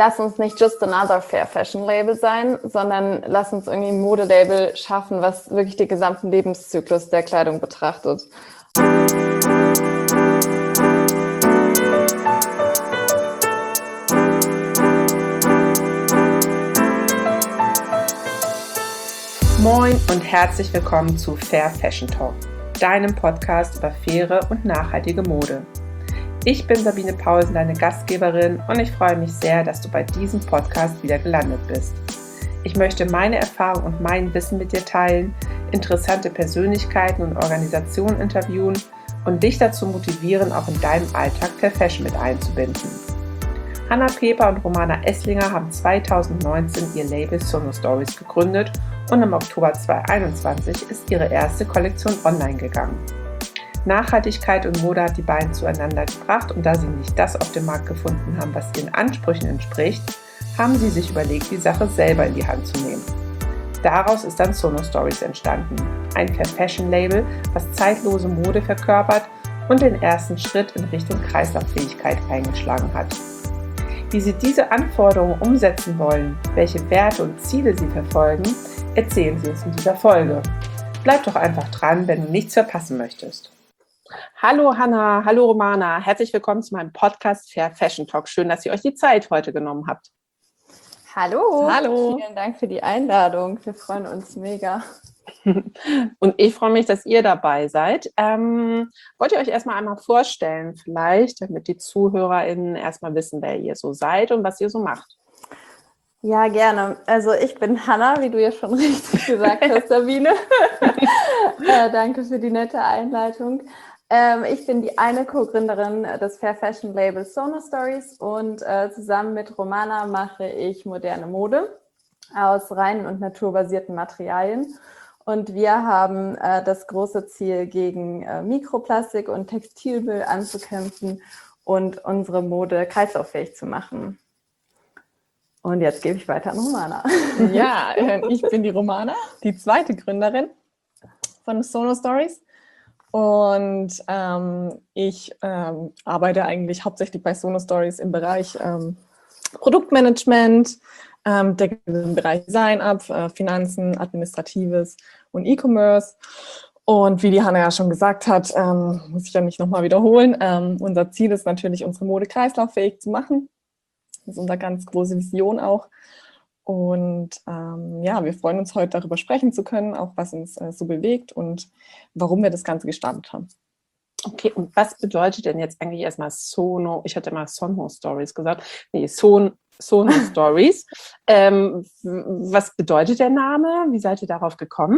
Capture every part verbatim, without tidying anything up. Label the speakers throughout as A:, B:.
A: lass uns nicht just another Fair Fashion Label sein, sondern lass uns irgendwie ein Modelabel schaffen, was wirklich den gesamten Lebenszyklus der Kleidung betrachtet.
B: Moin und herzlich willkommen zu Fair Fashion Talk, deinem Podcast über faire und nachhaltige Mode. Ich bin Sabine Paulsen, deine Gastgeberin, und ich freue mich sehr, dass du bei diesem Podcast wieder gelandet bist. Ich möchte meine Erfahrung und mein Wissen mit dir teilen, interessante Persönlichkeiten und Organisationen interviewen und dich dazu motivieren, auch in deinem Alltag Fair Fashion mit einzubinden. Hannah Peper und Romana Esslinger haben zweitausendneunzehn ihr Label Sono Stories gegründet und im Oktober zweitausendeinundzwanzig ist ihre erste Kollektion online gegangen. Nachhaltigkeit und Mode hat die beiden zueinander gebracht, und da sie nicht das auf dem Markt gefunden haben, was ihren Ansprüchen entspricht, haben sie sich überlegt, die Sache selber in die Hand zu nehmen. Daraus ist dann Sono Stories entstanden, ein Fair Fashion Label, was zeitlose Mode verkörpert und den ersten Schritt in Richtung Kreislauffähigkeit eingeschlagen hat. Wie sie diese Anforderungen umsetzen wollen, welche Werte und Ziele sie verfolgen, erzählen sie uns in dieser Folge. Bleib doch einfach dran, wenn du nichts verpassen möchtest. Hallo Hannah, hallo Romana, herzlich willkommen zu meinem Podcast Fair Fashion Talk. Schön, dass ihr euch die Zeit heute genommen habt.
A: Hallo.
B: Hallo.
A: Vielen Dank für die Einladung. Wir freuen uns mega.
B: Und ich freue mich, dass ihr dabei seid. Ähm, wollt ihr euch erstmal einmal vorstellen, vielleicht, damit die ZuhörerInnen erstmal wissen, wer ihr so seid und was ihr so macht?
A: Ja, gerne. Also ich bin Hannah, wie du ja schon richtig gesagt hast, Sabine. äh, danke für die nette Einleitung. Ähm, ich bin die eine Co-Gründerin des Fair Fashion Labels Sono Stories, und äh, zusammen mit Romana mache ich moderne Mode aus reinen und naturbasierten Materialien. Und wir haben äh, das große Ziel, gegen äh, Mikroplastik und Textilmüll anzukämpfen und unsere Mode kreislauffähig zu machen. Und jetzt gebe ich weiter an Romana.
C: Ja, ich bin die Romana, die zweite Gründerin von Sono Stories. Und ähm, ich ähm, arbeite eigentlich hauptsächlich bei Sono Stories im Bereich ähm, Produktmanagement, ähm, decke den Bereich Design ab, äh, Finanzen, Administratives und E-Commerce. Und wie die Hannah ja schon gesagt hat, ähm, muss ich ja nicht nochmal wiederholen, ähm, unser Ziel ist natürlich, unsere Mode kreislauffähig zu machen. Das ist unsere ganz große Vision auch. Und ähm, ja, wir freuen uns heute, darüber sprechen zu können, auch was uns äh, so bewegt und warum wir das Ganze gestartet haben.
B: Okay, und was bedeutet denn jetzt eigentlich erstmal Sono? Ich hatte mal Sono Stories gesagt. Nee, Son, Sono Stories. Ähm, was bedeutet der Name? Wie seid ihr darauf gekommen?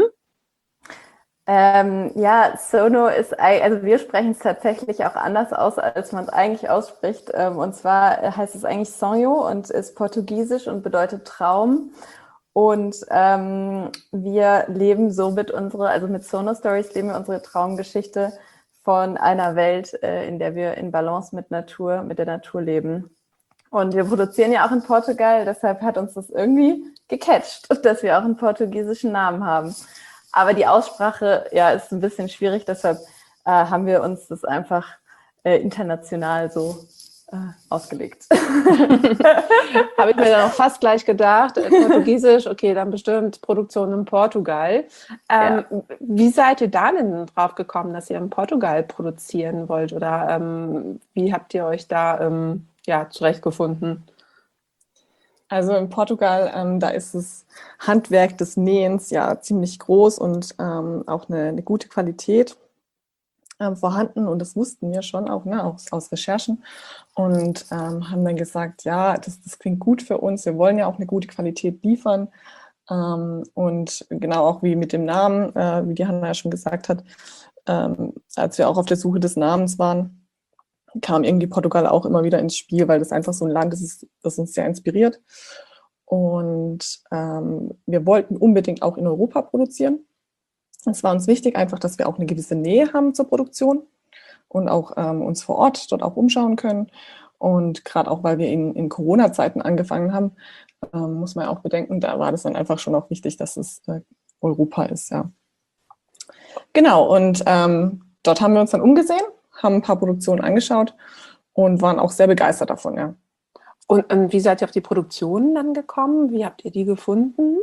A: Ähm, ja, Sono ist, also wir sprechen es tatsächlich auch anders aus, als man es eigentlich ausspricht. Ähm, und zwar heißt es eigentlich Sonho und ist portugiesisch und bedeutet Traum. Und ähm, wir leben somit unsere, also mit Sono Stories leben wir unsere Traumgeschichte von einer Welt, äh, in der wir in Balance mit Natur, mit der Natur leben. Und wir produzieren ja auch in Portugal, deshalb hat uns das irgendwie gecatcht, dass wir auch einen portugiesischen Namen haben. Aber die Aussprache, ja, ist ein bisschen schwierig, deshalb äh, haben wir uns das einfach äh, international so äh, ausgelegt.
B: Habe ich mir dann auch fast gleich gedacht, äh, Portugiesisch, okay, dann bestimmt Produktion in Portugal. Ähm, ja. Wie seid ihr da denn drauf gekommen, dass ihr in Portugal produzieren wollt? Oder ähm, wie habt ihr euch da ähm, ja, zurechtgefunden?
C: Also in Portugal, ähm, da ist das Handwerk des Nähens ja ziemlich groß und ähm, auch eine, eine gute Qualität ähm, vorhanden. Und das wussten wir schon auch, ne, aus, aus Recherchen. Und ähm, haben dann gesagt, ja, das, das klingt gut für uns. Wir wollen ja auch eine gute Qualität liefern. Ähm, und genau auch wie mit dem Namen, äh, wie die Hannah ja schon gesagt hat, ähm, als wir auch auf der Suche des Namens waren, kam irgendwie Portugal auch immer wieder ins Spiel, weil das einfach so ein Land ist, das uns sehr inspiriert. Und ähm, wir wollten unbedingt auch in Europa produzieren. Es war uns wichtig, einfach, dass wir auch eine gewisse Nähe haben zur Produktion und auch ähm, uns vor Ort dort auch umschauen können. Und gerade auch, weil wir in, in Corona-Zeiten angefangen haben, ähm, muss man ja auch bedenken, da war das dann einfach schon auch wichtig, dass es äh, Europa ist, ja. Genau, und ähm, dort haben wir uns dann umgesehen, haben ein paar Produktionen angeschaut und waren auch sehr begeistert davon, ja.
B: Und, und wie seid ihr auf die Produktion dann gekommen? Wie habt ihr die gefunden?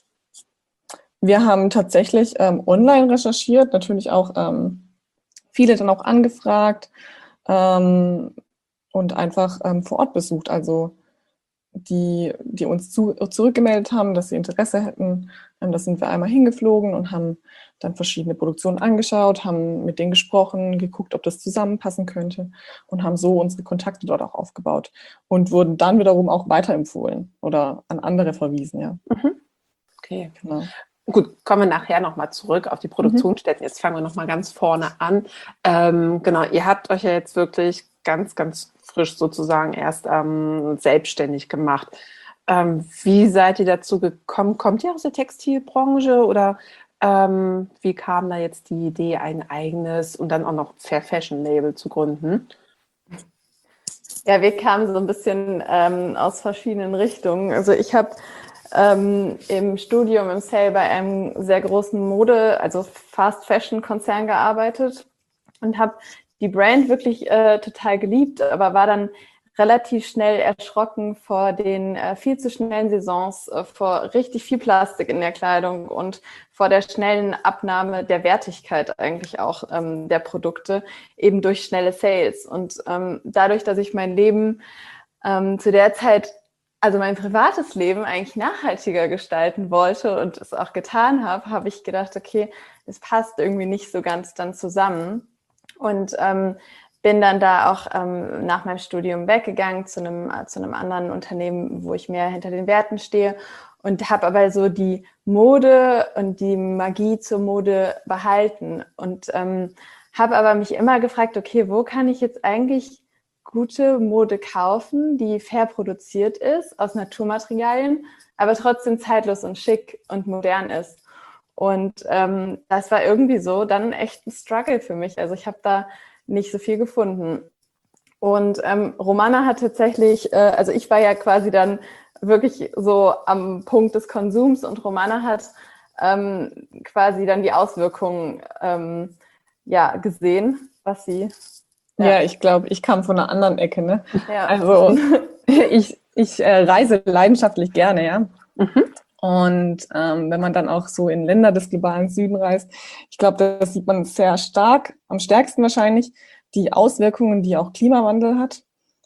C: Wir haben tatsächlich ähm, online recherchiert, natürlich auch ähm, viele dann auch angefragt ähm, und einfach ähm, vor Ort besucht. Also die, die uns zu, zurückgemeldet haben, dass sie Interesse hätten. Ähm, da sind wir einmal hingeflogen und haben dann verschiedene Produktionen angeschaut, haben mit denen gesprochen, geguckt, ob das zusammenpassen könnte und haben so unsere Kontakte dort auch aufgebaut und wurden dann wiederum auch weiterempfohlen oder an andere verwiesen. Ja.
B: Mhm. Okay.
C: Genau.
B: Gut, kommen wir nachher nochmal zurück auf die Produktionsstätten. Jetzt fangen wir nochmal ganz vorne an. Ähm, genau, ihr habt euch ja jetzt wirklich ganz, ganz frisch sozusagen erst ähm, selbstständig gemacht. Ähm, wie seid ihr dazu gekommen? Kommt ihr aus der Textilbranche oder ähm, wie kam da jetzt die Idee, ein eigenes und dann auch noch Fair Fashion Label zu gründen?
A: Ja, wir kamen so ein bisschen ähm, aus verschiedenen Richtungen. Also ich habe ähm, im Studium im Sale bei einem sehr großen Mode, also Fast Fashion Konzern gearbeitet und habe die Brand wirklich äh, total geliebt, aber war dann relativ schnell erschrocken vor den äh, viel zu schnellen Saisons, äh, vor richtig viel Plastik in der Kleidung und vor der schnellen Abnahme der Wertigkeit eigentlich auch ähm, der Produkte, eben durch schnelle Sales. Und ähm, dadurch, dass ich mein Leben ähm, zu der Zeit, also mein privates Leben eigentlich nachhaltiger gestalten wollte und es auch getan habe, habe ich gedacht, okay, es passt irgendwie nicht so ganz dann zusammen. Und ähm, bin dann da auch ähm, nach meinem Studium weggegangen zu einem, äh, zu einem anderen Unternehmen, wo ich mehr hinter den Werten stehe und habe aber so die Mode und die Magie zur Mode behalten und ähm, habe aber mich immer gefragt, okay, wo kann ich jetzt eigentlich gute Mode kaufen, die fair produziert ist, aus Naturmaterialien, aber trotzdem zeitlos und schick und modern ist. Und ähm, das war irgendwie so dann echt ein Struggle für mich. Also ich habe da nicht so viel gefunden. Und ähm, Romana hat tatsächlich, äh, also ich war ja quasi dann wirklich so am Punkt des Konsums und Romana hat ähm, quasi dann die Auswirkungen ähm, ja, gesehen, was sie...
C: Ja, ja ich glaube, ich kam von einer anderen Ecke. Ne?
A: Ja.
C: Also ich, ich äh, reise leidenschaftlich gerne, ja. Mhm. Und ähm, wenn man dann auch so in Länder des globalen Süden reist, ich glaube, das sieht man sehr stark, am stärksten wahrscheinlich, die Auswirkungen, die auch Klimawandel hat.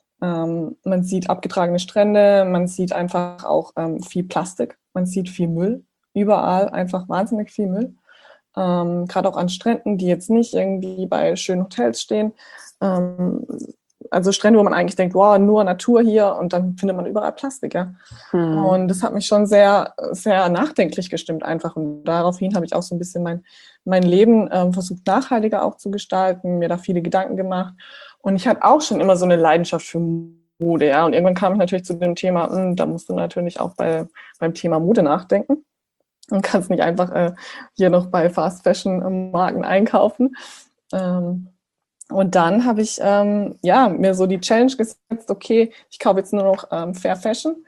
C: Ähm, man sieht abgetragene Strände, man sieht einfach auch ähm, viel Plastik, man sieht viel Müll, überall einfach wahnsinnig viel Müll. Ähm, gerade auch an Stränden, die jetzt nicht irgendwie bei schönen Hotels stehen. Ähm, also Strände, wo man eigentlich denkt, wow, nur Natur hier und dann findet man überall Plastik, ja. Hm. Und das hat mich schon sehr, sehr nachdenklich gestimmt einfach. Und daraufhin habe ich auch so ein bisschen mein, mein Leben ähm, versucht, nachhaltiger auch zu gestalten, mir da viele Gedanken gemacht. Und ich hatte auch schon immer so eine Leidenschaft für Mode, ja. Und irgendwann kam ich natürlich zu dem Thema, mh, da musst du natürlich auch bei, beim Thema Mode nachdenken. Und kannst nicht einfach äh, hier noch bei Fast Fashion Marken einkaufen. Ähm, und dann habe ich ähm, ja, mir so die Challenge gesetzt, okay, ich kaufe jetzt nur noch ähm, Fair Fashion.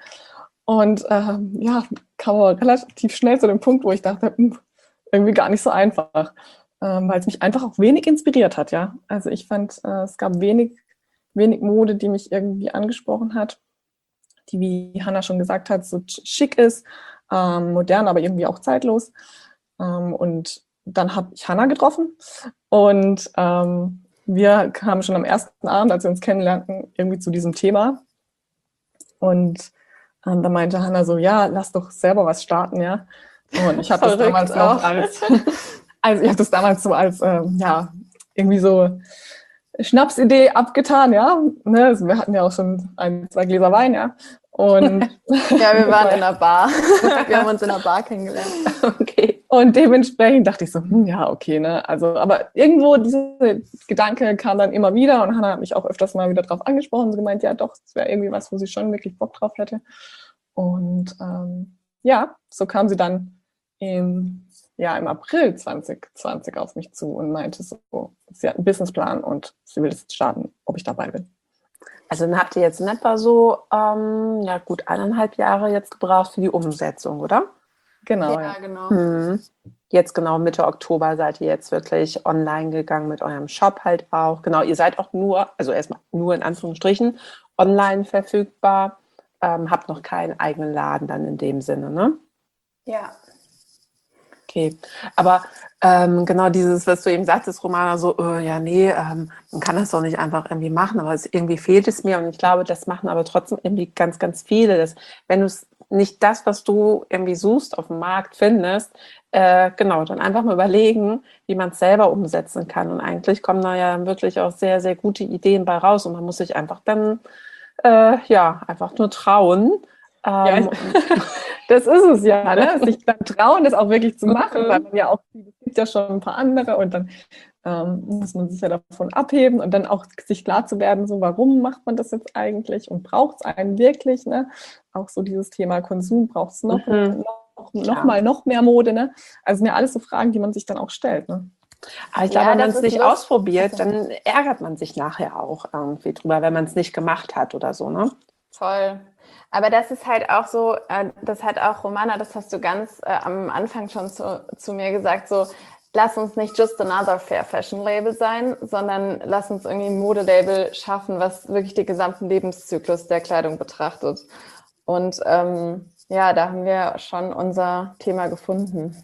C: Und ähm, ja, kam aber relativ schnell zu dem Punkt, wo ich dachte, mh, irgendwie gar nicht so einfach. Ähm, weil es mich einfach auch wenig inspiriert hat, ja. Also ich fand, äh, es gab wenig, wenig Mode, die mich irgendwie angesprochen hat, die, wie Hannah schon gesagt hat, so schick ist, ähm, modern, aber irgendwie auch zeitlos. Ähm, und dann habe ich Hannah getroffen und ähm, wir kamen schon am ersten Abend, als wir uns kennenlernten, irgendwie zu diesem Thema. Und ähm, da meinte Hannah so, ja, lass doch selber was starten, ja. Und ich habe das damals auch. noch als, also ich habe das damals so als, ähm, ja, irgendwie so Schnapsidee abgetan, ja. Ne? Also wir hatten ja auch schon ein, zwei Gläser Wein, ja. Und
A: ja, wir waren in einer Bar. Wir haben uns in einer Bar kennengelernt.
C: Okay. Und dementsprechend dachte ich so, hm, ja, okay, ne. Also, aber irgendwo dieser Gedanke kam dann immer wieder und Hannah hat mich auch öfters mal wieder drauf angesprochen und gemeint, ja doch, das wäre irgendwie was, wo sie schon wirklich Bock drauf hätte. Und ähm, ja, so kam sie dann im, ja, im April zwanzig zwanzig auf mich zu und meinte so, sie hat einen Businessplan und sie will jetzt starten, ob ich dabei bin.
B: Also dann habt ihr jetzt in etwa so, ähm, ja gut, eineinhalb Jahre jetzt gebraucht für die Umsetzung, oder?
C: Genau,
A: ja.
C: ja.
A: genau.
B: Hm. Jetzt genau Mitte Oktober seid ihr jetzt wirklich online gegangen mit eurem Shop halt auch. Genau, ihr seid auch nur, also erstmal nur in Anführungsstrichen, online verfügbar, ähm, habt noch keinen eigenen Laden dann in dem Sinne, ne?
A: Ja.
B: Okay, aber ähm, genau dieses, was du eben sagtest, Romana, so, äh, ja, nee, ähm, man kann das doch nicht einfach irgendwie machen, aber es, irgendwie fehlt es mir und ich glaube, das machen aber trotzdem irgendwie ganz, ganz viele, dass wenn du es nicht das, was du irgendwie suchst, auf dem Markt findest, äh, genau, dann einfach mal überlegen, wie man es selber umsetzen kann und eigentlich kommen da ja wirklich auch sehr, sehr gute Ideen bei raus und man muss sich einfach dann, äh, ja, einfach nur trauen.
C: Ja, ich,
B: Ähm,
C: das ist es ja, ne? Sich dann trauen, das auch wirklich zu machen, weil man ja auch, es gibt ja schon ein paar andere und dann ähm, muss man sich ja davon abheben und dann auch sich klar zu werden, so warum macht man das jetzt eigentlich und braucht es einen wirklich, ne? Auch so dieses Thema Konsum, braucht es noch,
B: Mhm.
C: noch, noch mal noch mehr Mode, ne? Also sind ja alles so Fragen, die man sich dann auch stellt, ne?
B: Aber ich
A: Ja,
B: glaube, wenn man
A: das
B: es
A: ist
B: nicht
A: lust-
B: ausprobiert, dann ärgert man sich nachher auch irgendwie drüber, wenn man es nicht gemacht hat oder so, ne?
A: Voll. Aber das ist halt auch so, äh, das hat auch Romana, das hast du ganz äh, am Anfang schon zu, zu mir gesagt, so, lass uns nicht just another Fair Fashion Label sein, sondern lass uns irgendwie ein Modelabel schaffen, was wirklich den gesamten Lebenszyklus der Kleidung betrachtet. Und ähm, ja, da haben wir schon unser Thema gefunden.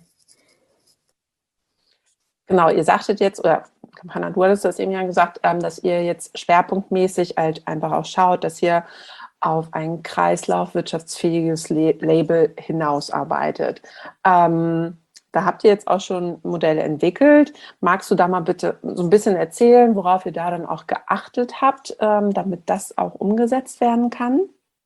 B: Genau, ihr sagtet jetzt, oder Hannah, du hattest das eben ja gesagt, ähm, dass ihr jetzt schwerpunktmäßig halt einfach auch schaut, dass ihr auf ein kreislaufwirtschaftsfähiges Le- Label hinausarbeitet. Ähm, da habt ihr jetzt auch schon Modelle entwickelt. Magst du da mal bitte so ein bisschen erzählen, worauf ihr da dann auch geachtet habt, ähm, damit das auch umgesetzt werden kann?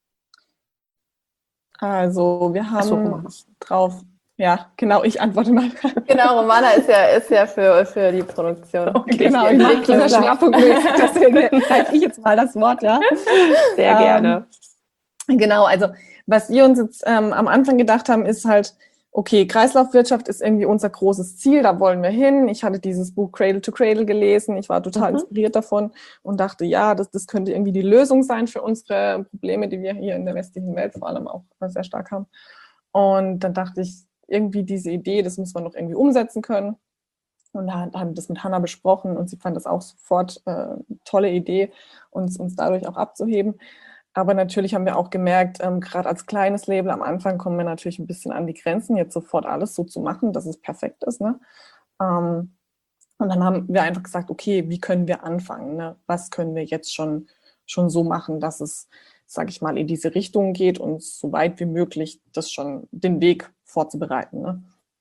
C: Also wir
B: Ach so,
C: haben
B: Romana.
C: drauf, ja, genau, ich antworte mal.
A: Genau, Romana ist ja, ist ja für, für die Produktion.
B: Okay.
C: Genau, ich mache das ja schwerpunktmäßig, deswegen halte ich jetzt mal das Wort, ja.
B: Sehr
C: Ähm,
B: gerne.
C: Genau, also was wir uns jetzt ähm, am Anfang gedacht haben, ist halt, okay, Kreislaufwirtschaft ist irgendwie unser großes Ziel, da wollen wir hin. Ich hatte dieses Buch Cradle to Cradle gelesen, ich war total
B: Mhm.
C: inspiriert davon und dachte, ja, das, das könnte irgendwie die Lösung sein für unsere Probleme, die wir hier in der westlichen Welt vor allem auch sehr stark haben. Und dann dachte ich, irgendwie diese Idee, das muss man noch irgendwie umsetzen können. Und da haben das mit Hannah besprochen und sie fand das auch sofort äh, eine tolle Idee, uns, uns dadurch auch abzuheben. Aber natürlich haben wir auch gemerkt, ähm, gerade als kleines Label am Anfang kommen wir natürlich ein bisschen an die Grenzen, jetzt sofort alles so zu machen, dass es perfekt ist. Ne? Ähm, und dann haben wir einfach gesagt, okay, wie können wir anfangen? Ne? Was können wir jetzt schon, schon so machen, dass es, sage ich mal, in diese Richtung geht und so weit wie möglich das schon den Weg vorzubereiten. Ne?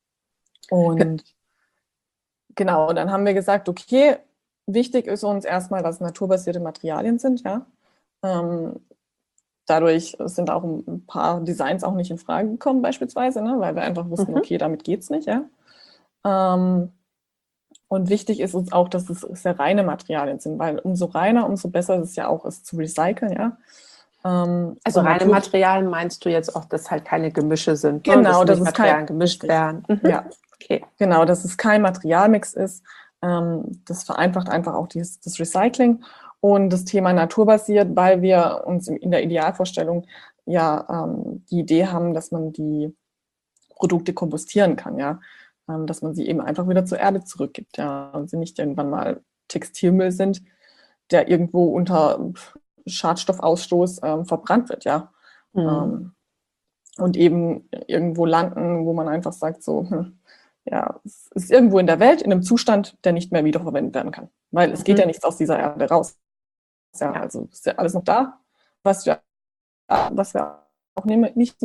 C: Und genau, und dann haben wir gesagt, okay, wichtig ist uns erstmal, dass es naturbasierte Materialien sind, ja. Ähm, dadurch sind auch ein paar Designs auch nicht in Frage gekommen, beispielsweise, ne, weil wir einfach wussten,
B: Mhm.
C: okay, damit geht's nicht, ja. Ähm, und wichtig ist uns auch, dass es sehr reine Materialien sind, weil umso reiner, umso besser ist es ja auch, es zu recyceln, ja. Ähm,
B: Also
C: und
B: reine
C: Natur-
B: Materialien meinst du jetzt auch, dass halt keine Gemische sind, ne?
C: Genau,
B: dass
C: das
B: nicht
C: ist kein-
B: Materialien gemischt
C: richtig.
B: werden. Mhm.
C: Ja.
B: Okay.
C: Genau, dass es kein Materialmix ist. Ähm, das vereinfacht einfach auch dieses, das Recycling und das Thema naturbasiert, weil wir uns in der Idealvorstellung ja ähm, die Idee haben, dass man die Produkte kompostieren kann, ja, ähm, dass man sie eben einfach wieder zur Erde zurückgibt, ja, und sie nicht irgendwann mal Textilmüll sind, der irgendwo unter Schadstoffausstoß ähm, verbrannt wird, ja.
B: Mhm.
C: Ähm, und eben irgendwo landen, wo man einfach sagt, so, hm, ja, es ist irgendwo in der Welt in einem Zustand, der nicht mehr wiederverwendet werden kann. Weil es geht
B: Mhm.
C: ja nichts aus dieser Erde raus. Ja,
B: Ja.
C: also ist ja alles noch da, was wir, was wir auch nicht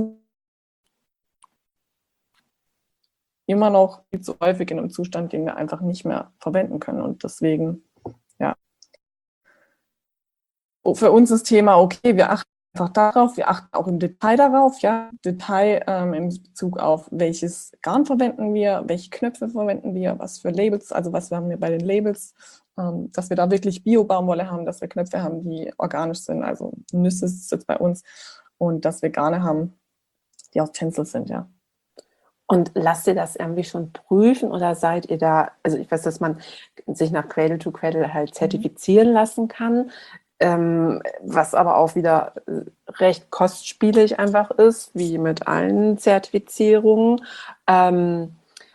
C: immer noch viel zu häufig in einem Zustand, den wir einfach nicht mehr verwenden können. Und deswegen, ja. Für uns das Thema, okay, wir achten einfach darauf, wir achten auch im Detail darauf, ja, Detail ähm, in Bezug auf welches Garn verwenden wir, welche Knöpfe verwenden wir, was für Labels, also was haben wir bei den Labels, ähm, dass wir da wirklich Bio-Baumwolle haben, dass wir Knöpfe haben, die organisch sind, also Nüsse ist jetzt bei uns und dass wir Garne haben, die aus Tencel sind, ja.
B: Und lasst ihr das irgendwie schon prüfen oder seid ihr da, also ich weiß, dass man sich nach Cradle to Cradle halt zertifizieren lassen kann, ähm, was aber auch wieder recht kostspielig einfach ist, wie mit allen Zertifizierungen. Ähm,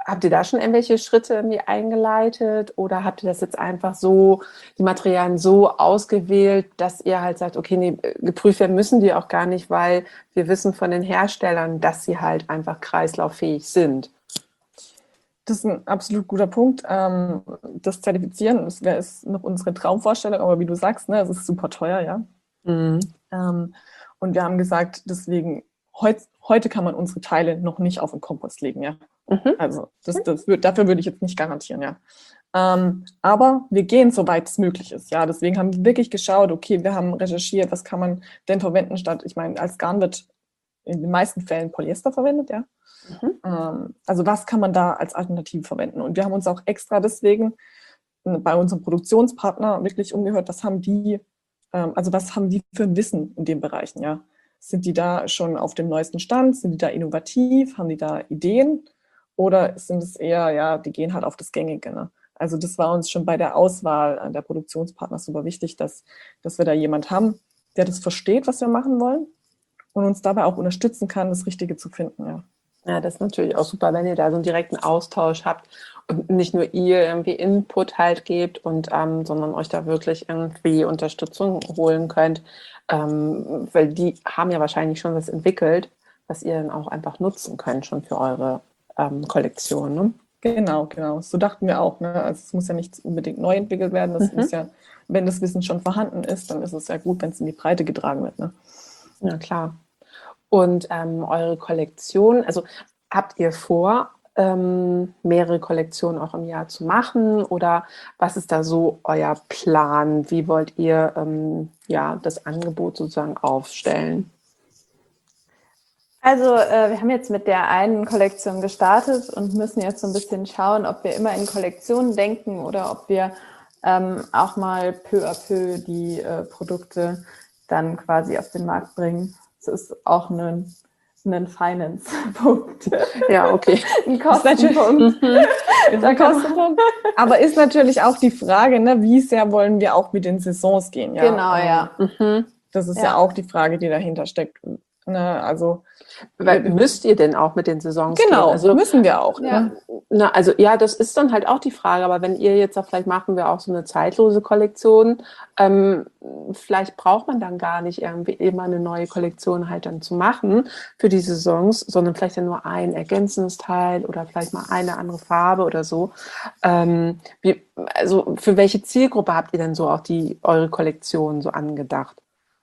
B: habt ihr da schon irgendwelche Schritte irgendwie eingeleitet oder habt ihr das jetzt einfach so, die Materialien so ausgewählt, dass ihr halt sagt, okay, nee, geprüft werden müssen die auch gar nicht, weil wir wissen von den Herstellern, dass sie halt einfach kreislauffähig sind?
C: Das ist ein absolut guter Punkt. Ähm, das Zertifizieren das wär, ist noch unsere Traumvorstellung, aber wie du sagst, ne, es ist super teuer, ja.
B: Mhm.
C: Ähm, und wir haben gesagt, deswegen, heut, heute kann man unsere Teile noch nicht auf den Kompost legen, ja.
B: Mhm.
C: Also das, das würd, dafür würde ich jetzt nicht garantieren, ja. Ähm, aber wir gehen, soweit es möglich ist, ja. Deswegen haben wir wirklich geschaut, okay, wir haben recherchiert, was kann man denn verwenden statt, ich meine, als Garn wird in den meisten Fällen Polyester verwendet, ja.
B: Mhm.
C: Ähm, also was kann man da als Alternative verwenden? Und wir haben uns auch extra deswegen bei unserem Produktionspartner wirklich umgehört, was haben die, ähm, also was haben die für ein Wissen in den Bereichen, ja? Sind die da schon auf dem neuesten Stand? Sind die da innovativ? Haben die da Ideen? Oder sind es eher, ja, die gehen halt auf das Gängige, ne? Also das war uns schon bei der Auswahl der Produktionspartner super wichtig, dass, dass wir da jemand haben, der das versteht, was wir machen wollen und uns dabei auch unterstützen kann, das Richtige zu finden, ja.
B: Ja, das ist natürlich auch super, wenn ihr da so einen direkten Austausch habt und nicht nur ihr irgendwie Input halt gebt, und, ähm, sondern euch da wirklich irgendwie Unterstützung holen könnt, ähm, weil die haben ja wahrscheinlich schon was entwickelt, was ihr dann auch einfach nutzen könnt schon für eure ähm, Kollektion. Ne?
C: Genau, genau. So dachten wir auch. Ne? Also es muss ja nicht unbedingt neu entwickelt werden. Das
B: Mhm.
C: muss ja, wenn das Wissen schon vorhanden ist, dann ist es ja gut, wenn es in die Breite getragen wird. Ne?
B: Ja, klar. Und ähm, eure Kollektion, also habt ihr vor, ähm, mehrere Kollektionen auch im Jahr zu machen, oder was ist da so euer Plan? Wie wollt ihr ähm, ja, das Angebot sozusagen aufstellen?
A: Also äh, wir haben jetzt mit der einen Kollektion gestartet und müssen jetzt so ein bisschen schauen, ob wir immer in Kollektionen denken oder ob wir ähm, auch mal peu à peu die äh, Produkte dann quasi auf den Markt bringen. Das ist auch ein, ein Finance-Punkt.
B: Ja, okay.
A: Ein Kostenpunkt.
C: Mhm. Ist ein Kostenpunkt. Aber ist natürlich auch die Frage, ne, wie sehr wollen wir auch mit den Saisons gehen? Ja?
A: Genau, ja.
B: Mhm.
C: Das ist ja.
A: Ja.
C: ja auch die Frage, die dahinter steckt. Ne, also
B: Weil, müsst ihr denn auch mit den Saisons
C: genau,
B: gehen? Also,
C: müssen wir auch.
A: Ja.
C: Ne?
B: na, also ja, das ist dann halt auch die Frage, aber wenn ihr jetzt auch, vielleicht machen wir auch so eine zeitlose Kollektion, ähm, vielleicht braucht man dann gar nicht irgendwie immer eine neue Kollektion halt dann zu machen für die Saisons, sondern vielleicht ja nur ein ergänzendes Teil oder vielleicht mal eine andere Farbe oder so. Ähm, wie, also für welche Zielgruppe habt ihr denn so auch die eure Kollektion so angedacht?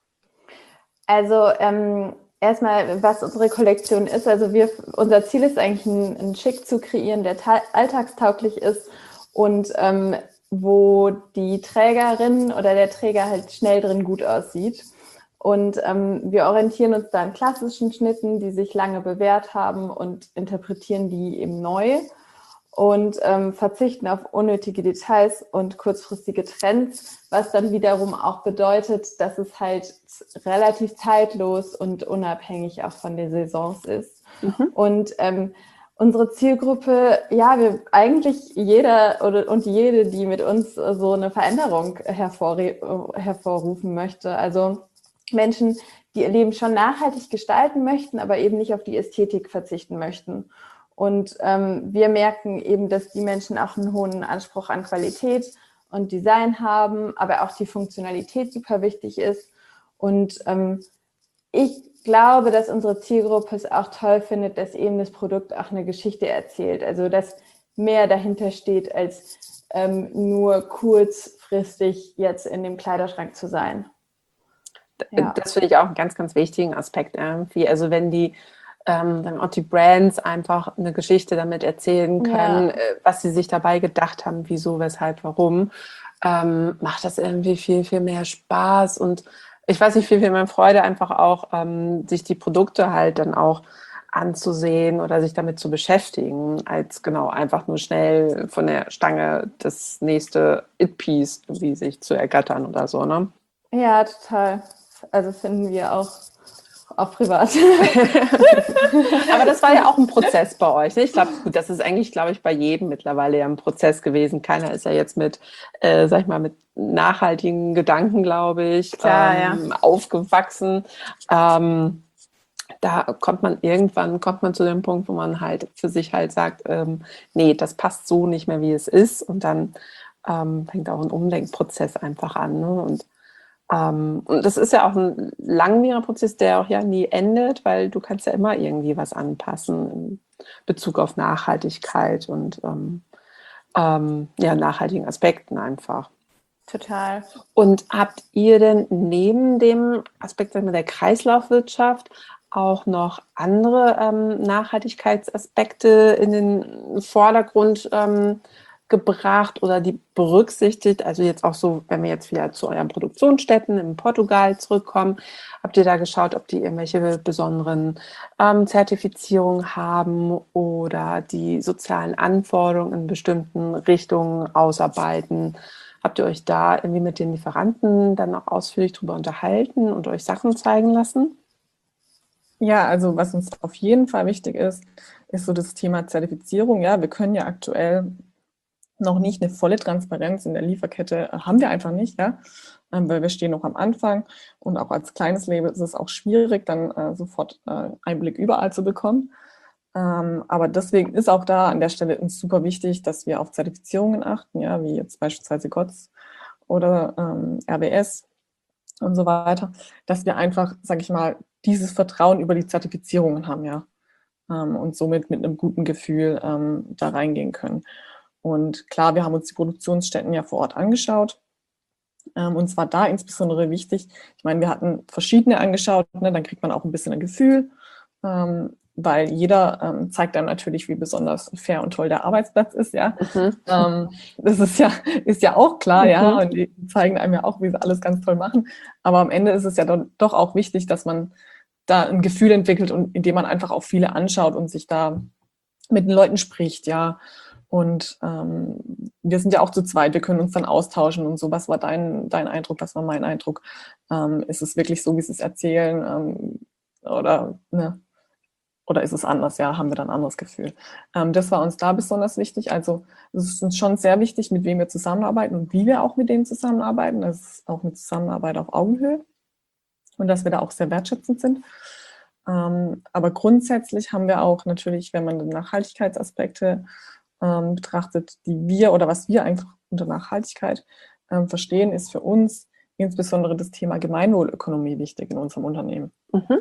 A: Also ähm, erstmal, was unsere Kollektion ist. Also wir, unser Ziel ist eigentlich, einen, einen Schick zu kreieren, der ta- alltagstauglich ist und ähm, wo die Trägerin oder der Träger halt schnell drin gut aussieht. Und ähm, wir orientieren uns da an klassischen Schnitten, die sich lange bewährt haben, und interpretieren die eben neu und ähm, verzichten auf unnötige Details und kurzfristige Trends, was dann wiederum auch bedeutet, dass es halt relativ zeitlos und unabhängig auch von den Saisons ist. Mhm. Und ähm, unsere Zielgruppe, ja, wir eigentlich jeder oder und jede, die mit uns so eine Veränderung hervor, hervorrufen möchte. Also Menschen, die ihr Leben schon nachhaltig gestalten möchten, aber eben nicht auf die Ästhetik verzichten möchten. Und ähm, wir merken eben, dass die Menschen auch einen hohen Anspruch an Qualität und Design haben, aber auch die Funktionalität super wichtig ist. Und ähm, ich glaube, dass unsere Zielgruppe es auch toll findet, dass eben das Produkt auch eine Geschichte erzählt. Also dass mehr dahinter steht, als ähm, nur kurzfristig jetzt in dem Kleiderschrank zu sein.
B: Ja. Das finde ich auch einen ganz, ganz wichtigen Aspekt irgendwie. Also wenn die ähm, dann auch die Brands einfach eine Geschichte damit erzählen können, ja. äh, was sie sich dabei gedacht haben, wieso, weshalb, warum, ähm, macht das irgendwie viel, viel mehr Spaß, und ich weiß nicht, viel, viel mehr Freude einfach auch, ähm, sich die Produkte halt dann auch anzusehen oder sich damit zu beschäftigen, als genau einfach nur schnell von der Stange das nächste It-Piece irgendwie sich zu ergattern oder so, ne?
A: Ja, total. Also finden wir auch, auch privat.
B: Aber das war ja auch ein Prozess bei euch. Ne? Ich glaube, das ist eigentlich, glaube ich, bei jedem mittlerweile ja ein Prozess gewesen. Keiner ist ja jetzt mit, äh, sag ich mal, mit nachhaltigen Gedanken, glaube ich,
A: Klar,
B: ähm,
A: ja.
B: aufgewachsen. Ähm, da kommt man irgendwann, kommt man zu dem Punkt, wo man halt für sich halt sagt, ähm, nee, das passt so nicht mehr, wie es ist. Und dann ähm, fängt auch ein Umdenkprozess einfach an. Ne? Und, ähm, und das ist ja auch ein langwieriger Prozess, der auch ja nie endet, weil du kannst ja immer irgendwie was anpassen in Bezug auf Nachhaltigkeit und ähm, ähm, ja, nachhaltigen Aspekten einfach.
A: Total.
B: Und habt ihr denn neben dem Aspekt sagen wir, der Kreislaufwirtschaft auch noch andere ähm, Nachhaltigkeitsaspekte in den Vordergrund ähm, gebracht oder die berücksichtigt? Also jetzt auch so, wenn wir jetzt wieder zu euren Produktionsstätten in Portugal zurückkommen, habt ihr da geschaut, ob die irgendwelche besonderen ähm, Zertifizierungen haben oder die sozialen Anforderungen in bestimmten Richtungen ausarbeiten? Habt ihr euch da irgendwie mit den Lieferanten dann auch ausführlich drüber unterhalten und euch Sachen zeigen lassen?
C: Ja, also was uns auf jeden Fall wichtig ist, ist so das Thema Zertifizierung. Ja, wir können ja aktuell noch nicht eine volle Transparenz in der Lieferkette, äh, haben wir einfach nicht, ja, ähm, weil wir stehen noch am Anfang und auch als kleines Label ist es auch schwierig, dann äh, sofort äh, Einblick überall zu bekommen. Ähm, aber deswegen ist auch da an der Stelle uns super wichtig, dass wir auf Zertifizierungen achten, ja, wie jetzt beispielsweise G O T S oder ähm, R W S und so weiter, dass wir einfach, sage ich mal, dieses Vertrauen über die Zertifizierungen haben, ja, ähm, und somit mit einem guten Gefühl ähm, da reingehen können. Und klar, wir haben uns die Produktionsstätten ja vor Ort angeschaut. Ähm, uns war da insbesondere wichtig, ich meine, wir hatten verschiedene angeschaut, ne, dann kriegt man auch ein bisschen ein Gefühl, ähm, weil jeder ähm, zeigt dann natürlich, wie besonders fair und toll der Arbeitsplatz ist, ja.
B: Mhm.
C: Ähm, das ist ja, ist ja auch klar,
B: Mhm.
C: ja, und die zeigen einem ja auch, wie sie alles ganz toll machen. Aber am Ende ist es ja dann doch auch wichtig, dass man da ein Gefühl entwickelt und indem man einfach auch viele anschaut und sich da mit den Leuten spricht, ja. Und ähm, wir sind ja auch zu zweit, wir können uns dann austauschen und so. Was war dein, dein Eindruck, was war mein Eindruck? Ähm, ist es wirklich so, wie sie es erzählen? Ähm, oder, ne? Oder ist es anders? Ja, haben wir dann ein anderes Gefühl. Ähm, das war uns da besonders wichtig. Also es ist uns schon sehr wichtig, mit wem wir zusammenarbeiten und wie wir auch mit denen zusammenarbeiten. Das ist auch eine Zusammenarbeit auf Augenhöhe und dass wir da auch sehr wertschätzend sind. Ähm, aber grundsätzlich haben wir auch natürlich, wenn man die Nachhaltigkeitsaspekte ähm, betrachtet, die wir oder was wir einfach unter Nachhaltigkeit ähm, verstehen, ist für uns insbesondere das Thema Gemeinwohlökonomie wichtig in unserem Unternehmen.
B: Mhm.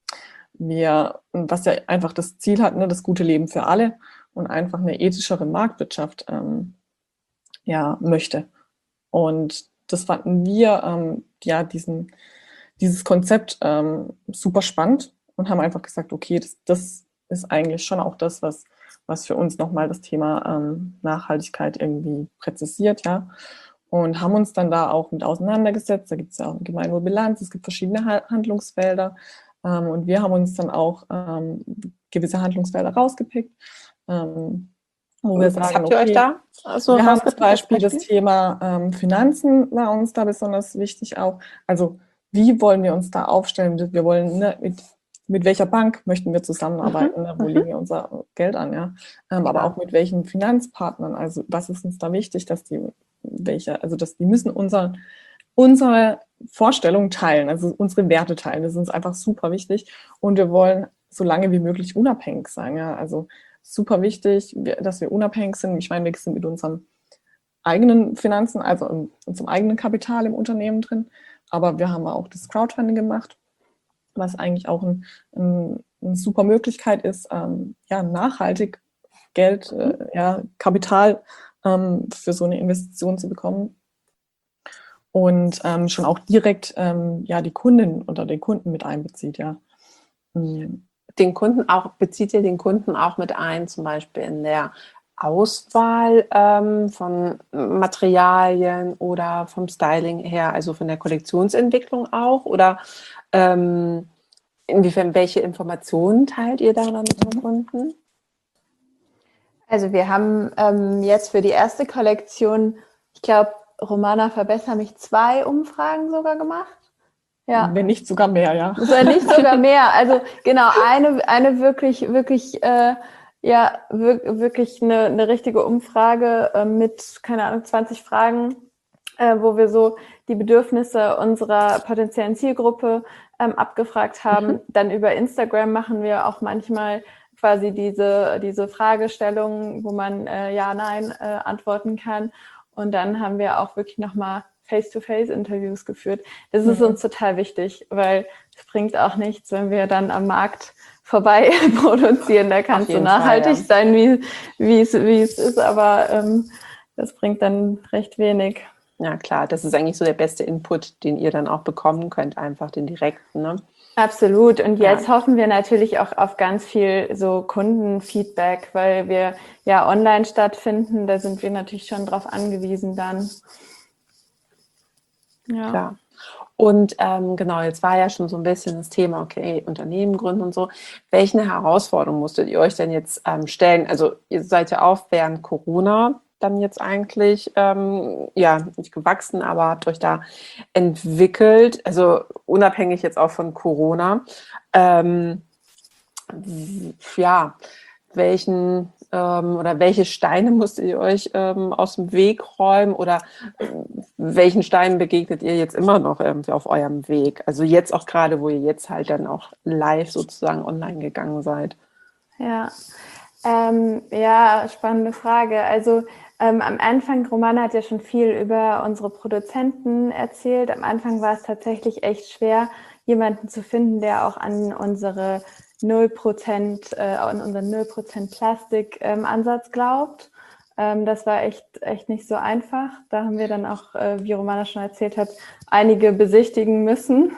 C: Wir, was ja einfach das Ziel hat, ne, das gute Leben für alle und einfach eine ethischere Marktwirtschaft ähm, ja, möchte. Und das fanden wir, ähm, ja, diesen, dieses Konzept ähm, super spannend und haben einfach gesagt, okay, das, das ist eigentlich schon auch das, was, was für uns nochmal das Thema ähm, Nachhaltigkeit irgendwie präzisiert, ja. Und haben uns dann da auch mit auseinandergesetzt. Da gibt es ja auch eine Gemeinwohlbilanz, es gibt verschiedene Handlungsfelder. Ähm, und wir haben uns dann auch ähm, gewisse Handlungsfelder rausgepickt, ähm, wo wir
B: Was
C: sagen,
B: habt ihr
C: okay,
B: euch da so
C: wir haben zum
B: rausgepickt als
C: Beispiel das Thema ähm, Finanzen war uns da besonders wichtig auch. Also wie wollen wir uns da aufstellen? Wir wollen, ne, mit, mit welcher Bank möchten wir zusammenarbeiten?
B: Mhm.
C: Ne? Wo
B: Mhm.
C: legen wir unser Geld an? Ja? Ähm, aber
B: Ja.
C: auch mit welchen Finanzpartnern? Also was ist uns da wichtig, dass die welche, also dass die müssen unser, unsere Vorstellung teilen, also unsere Werte teilen. Das ist uns einfach super wichtig. Und wir wollen so lange wie möglich unabhängig sein. Ja? Also super wichtig, dass wir unabhängig sind. Ich meine, wir sind mit unserem eigenen Finanzen, also in unserem eigenen Kapital im Unternehmen drin. Aber wir haben auch das Crowdfunding gemacht, was eigentlich auch ein, ein, eine super Möglichkeit ist, ähm, ja, nachhaltig Geld, äh, ja, Kapital ähm, für so eine Investition zu bekommen. Und ähm, schon auch direkt ähm, ja, die Kunden oder den Kunden mit einbezieht, ja. Mhm.
B: Den Kunden auch, bezieht ihr den Kunden auch mit ein, zum Beispiel in der Auswahl ähm, von Materialien oder vom Styling her, also von der Kollektionsentwicklung auch? Oder ähm, inwiefern, welche Informationen teilt ihr da dann mit den Kunden?
A: Also wir haben ähm, jetzt für die erste Kollektion, ich glaube, Romana, verbessere mich, zwei Umfragen sogar gemacht. Ja.
C: Wenn nicht sogar mehr, ja.
A: Wenn nicht sogar mehr. Also genau, eine, eine wirklich, wirklich, äh, ja, wir, wirklich eine, eine richtige Umfrage äh, mit, keine Ahnung, zwanzig Fragen, äh, wo wir so die Bedürfnisse unserer potenziellen Zielgruppe ähm, abgefragt haben.
B: Mhm.
A: Dann über Instagram machen wir auch manchmal quasi diese, diese Fragestellungen, wo man äh, Ja, Nein äh, antworten kann. Und dann haben wir auch wirklich nochmal Face-to-Face-Interviews geführt. Das ist
B: Mhm.
A: uns total wichtig, weil es bringt auch nichts, wenn wir dann am Markt vorbei produzieren. Da kannst du nachhaltig
B: Fall, ja.
A: sein, wie, wie, es, wie es ist, aber ähm, das bringt dann recht wenig.
B: Ja, klar, das ist eigentlich so der beste Input, den ihr dann auch bekommen könnt, einfach den direkten, ne?
A: Absolut. Und jetzt
B: Ja.
A: hoffen wir natürlich auch auf ganz viel so Kundenfeedback, weil wir ja online stattfinden. Da sind wir natürlich schon drauf angewiesen dann. Ja.
B: Klar. Und ähm, genau, jetzt war ja schon so ein bisschen das Thema, okay, Unternehmen gründen und so. Welche Herausforderungen musstet ihr euch denn jetzt ähm, stellen? Also ihr seid ja auch während Corona dann jetzt eigentlich, ähm, ja, nicht gewachsen, aber habt euch da entwickelt, also unabhängig jetzt auch von Corona. Ähm, ja, welchen ähm, oder welche Steine musstet ihr euch ähm, aus dem Weg räumen oder äh, welchen Steinen begegnet ihr jetzt immer noch irgendwie auf eurem Weg? Also jetzt auch gerade, wo ihr jetzt halt dann auch live sozusagen online gegangen seid.
A: Ja, ähm, ja, spannende Frage. Also ähm, am Anfang, Romana hat ja schon viel über unsere Produzenten erzählt. Am Anfang war es tatsächlich echt schwer, jemanden zu finden, der auch an unsere null Prozent, äh, an unseren null Prozent Plastik-Ansatz ähm, glaubt. Ähm, das war echt, echt nicht so einfach. Da haben wir dann auch, äh, wie Romana schon erzählt hat, einige besichtigen müssen.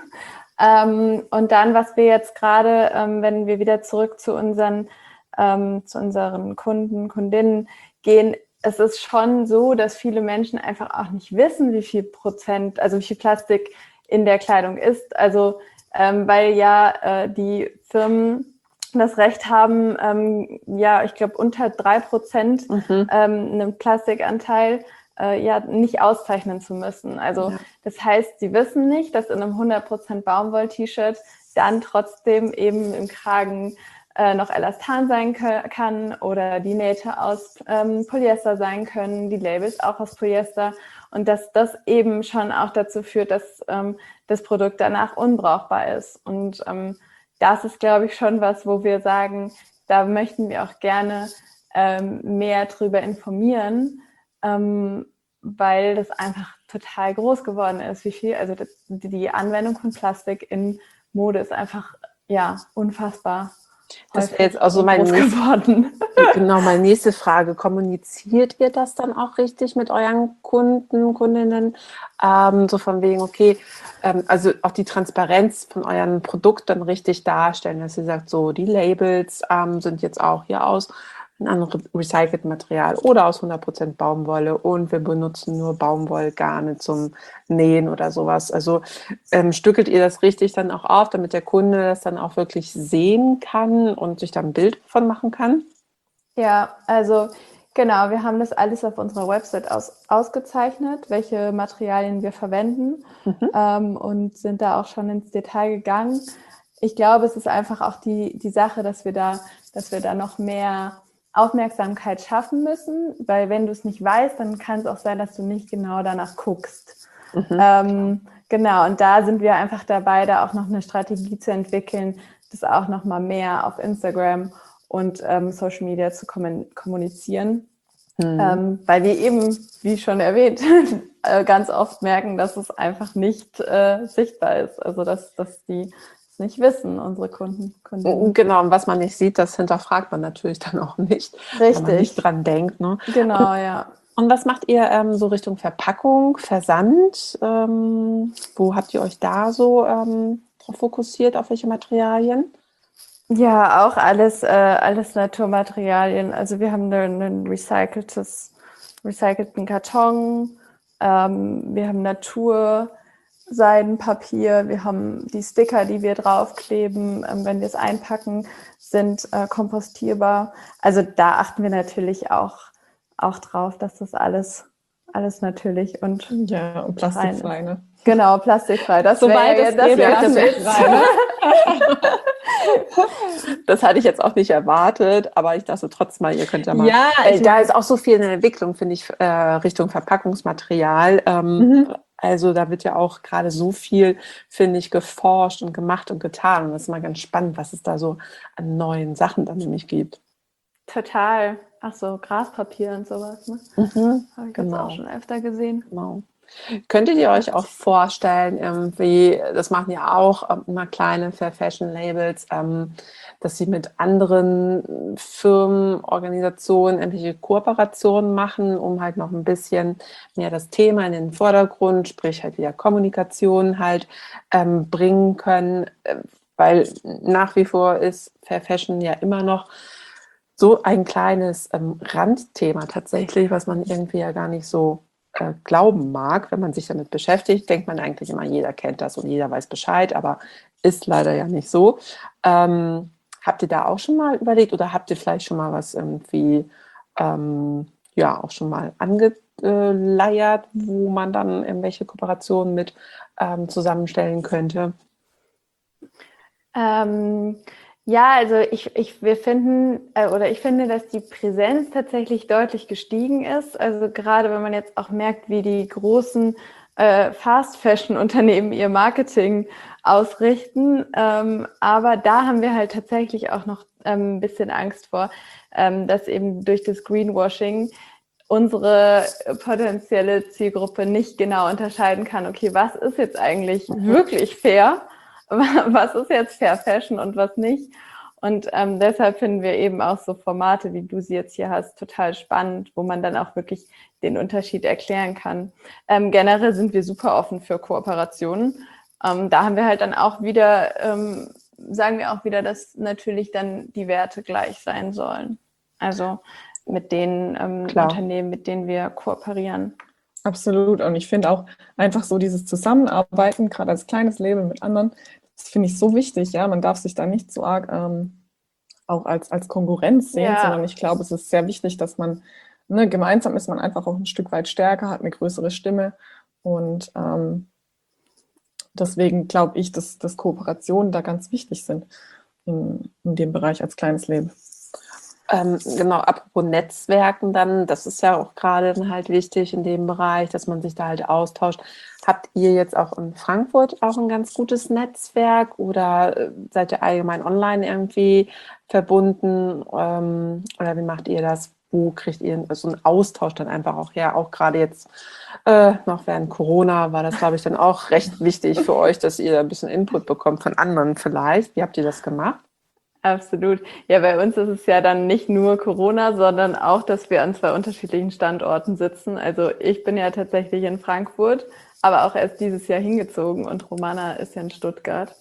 A: Ähm, und dann, was wir jetzt gerade, ähm, wenn wir wieder zurück zu unseren, ähm, zu unseren Kunden, Kundinnen gehen, es ist schon so, dass viele Menschen einfach auch nicht wissen, wie viel Prozent, also wie viel Plastik in der Kleidung ist. Also ähm, weil ja äh, die Firmen das Recht haben, ähm, ja, ich glaube unter drei Prozent
B: Mhm.
A: ähm, einen Plastikanteil äh, ja nicht auszeichnen zu müssen. Also
B: Ja.
A: das heißt, sie wissen nicht, dass in einem hundert Prozent Baumwoll-T-Shirt dann trotzdem eben im Kragen äh, noch Elastan sein kö- kann oder die Nähte aus ähm, Polyester sein können, die Labels auch aus Polyester und dass das eben schon auch dazu führt, dass ähm, das Produkt danach unbrauchbar ist. Und ähm, das ist, glaube ich, schon was, wo wir sagen, da möchten wir auch gerne ähm, mehr drüber informieren, ähm, weil das einfach total groß geworden ist, wie viel, also das, die Anwendung von Plastik in Mode ist einfach, ja, unfassbar.
B: Das wäre jetzt also mein
A: groß
B: nächst,
A: geworden.
B: genau meine nächste Frage. Kommuniziert ihr das dann auch richtig mit euren Kunden, Kundinnen? Ähm, so von wegen, okay, ähm, also auch die Transparenz von eurem Produkt dann richtig darstellen, dass ihr sagt, so die Labels ähm, sind jetzt auch hier aus einem recycelten Material oder aus hundert Prozent Baumwolle und wir benutzen nur Baumwollgarne zum Nähen oder sowas. Also ähm, stückelt ihr das richtig dann auch auf, damit der Kunde das dann auch wirklich sehen kann und sich da ein Bild von machen kann?
A: Ja, also genau, wir haben das alles auf unserer Website aus, ausgezeichnet, welche Materialien wir verwenden
B: Mhm.
A: ähm, und sind da auch schon ins Detail gegangen. Ich glaube, es ist einfach auch die, die Sache, dass wir da, dass wir da noch mehr Aufmerksamkeit schaffen müssen, weil wenn du es nicht weißt, dann kann es auch sein, dass du nicht genau danach guckst.
B: Mhm.
A: Ähm, genau, und da sind wir einfach dabei, da auch noch eine Strategie zu entwickeln, das auch noch mal mehr auf Instagram und ähm, Social Media zu kommunizieren,
B: Mhm.
A: ähm, weil wir eben, wie schon erwähnt, ganz oft merken, dass es einfach nicht äh, sichtbar ist, also dass, dass die nicht wissen, unsere Kunden. Kunden.
B: Genau, und was man nicht sieht, das hinterfragt man natürlich dann auch nicht,
A: Richtig.
B: wenn man nicht dran denkt. Ne?
A: Genau,
B: und,
A: ja.
B: Und was macht ihr ähm, so Richtung Verpackung, Versand? Ähm, wo habt ihr euch da so ähm, drauf fokussiert, auf welche Materialien?
A: Ja, auch alles, äh, alles Naturmaterialien. Also wir haben einen recyceltes, recycelten Karton, ähm, wir haben Natur, Seidenpapier, wir haben die Sticker, die wir draufkleben, ähm, wenn wir es einpacken, sind äh, kompostierbar. Also da achten wir natürlich auch, auch drauf, dass das alles, alles natürlich und
C: ja, und plastikfrei, ne?
A: Genau, plastikfrei. Das
C: Soweit
A: wäre
C: es
A: das
C: geht,
A: wär das
C: plastikfrei, ne?
B: Das hatte ich jetzt auch nicht erwartet, aber ich dachte trotzdem mal, ihr könnt ja mal.
C: Ja,
B: weil
C: ich
B: da
C: mein,
B: ist auch so viel in der Entwicklung, finde ich, äh, Richtung Verpackungsmaterial. Ähm,
C: Mhm.
B: Also da wird ja auch gerade so viel, finde ich, geforscht und gemacht und getan. Und das ist mal ganz spannend, was es da so an neuen Sachen dann nämlich gibt.
A: Total. Ach so, Graspapier und sowas, ne?
B: Mhm,
A: Habe ich jetzt auch
B: genau,
A: schon öfter gesehen.
B: genau. Könntet ihr euch auch vorstellen, irgendwie, das machen ja auch ähm, immer kleine Fair Fashion Labels, ähm, dass sie mit anderen Firmen, Organisationen irgendwelche Kooperationen machen, um halt noch ein bisschen mehr das Thema in den Vordergrund, sprich halt wieder Kommunikation halt ähm, bringen können, äh, weil nach wie vor ist Fair Fashion ja immer noch so ein kleines ähm, Randthema tatsächlich, was man irgendwie ja gar nicht so äh, glauben mag. Wenn man sich damit beschäftigt, denkt man eigentlich immer, jeder kennt das und jeder weiß Bescheid, aber ist leider ja nicht so. Ähm, habt ihr da auch schon mal überlegt oder habt ihr vielleicht schon mal was irgendwie, ähm, ja, auch schon mal angeleiert, wo man dann irgendwelche Kooperationen mit ähm, zusammenstellen könnte?
A: Ähm, ja, also ich, ich, wir finden, äh, oder ich finde, dass die Präsenz tatsächlich deutlich gestiegen ist. Also gerade wenn man jetzt auch merkt, wie die großen äh, Fast-Fashion-Unternehmen ihr Marketing ausrichten. Ähm, aber da haben wir halt tatsächlich auch noch ähm, ein bisschen Angst vor, ähm, dass eben durch das Greenwashing unsere potenzielle Zielgruppe nicht genau unterscheiden kann, okay, was ist jetzt eigentlich wirklich fair? Was ist jetzt Fair Fashion und was nicht? Und ähm, deshalb finden wir eben auch so Formate, wie du sie jetzt hier hast, total spannend, wo man dann auch wirklich den Unterschied erklären kann. Ähm, generell sind wir super offen für Kooperationen. Ähm, da haben wir halt dann auch wieder, ähm, sagen wir auch wieder, dass natürlich dann die Werte gleich sein sollen. Also mit den ähm, Unternehmen, mit denen wir kooperieren.
C: Absolut. Und ich finde auch einfach so dieses Zusammenarbeiten, gerade als kleines Label mit anderen, das finde ich so wichtig. Ja, man darf sich da nicht so arg ähm, auch als, als Konkurrenz sehen,
A: Ja.
C: sondern ich glaube, es ist sehr wichtig, dass man, ne, gemeinsam ist man einfach auch ein Stück weit stärker, hat eine größere Stimme. Und ähm, deswegen glaube ich, dass, dass Kooperationen da ganz wichtig sind in, in dem Bereich als kleines Label.
B: Ähm, genau, apropos Netzwerken dann, das ist ja auch gerade dann halt wichtig in dem Bereich, dass man sich da halt austauscht. Habt ihr jetzt auch in Frankfurt auch ein ganz gutes Netzwerk oder äh, seid ihr allgemein online irgendwie verbunden? Ähm, oder wie macht ihr das? Wo kriegt ihr so einen Austausch dann einfach auch her? Auch gerade jetzt äh, noch während Corona war das, glaube ich, dann auch recht wichtig für euch, dass ihr ein bisschen Input bekommt von anderen vielleicht. Wie habt ihr das gemacht?
A: Absolut. Ja, bei uns ist es ja dann nicht nur Corona, sondern auch, dass wir an zwei unterschiedlichen Standorten sitzen. Also ich bin ja tatsächlich in Frankfurt, aber auch erst dieses Jahr hingezogen und Romana ist ja in Stuttgart.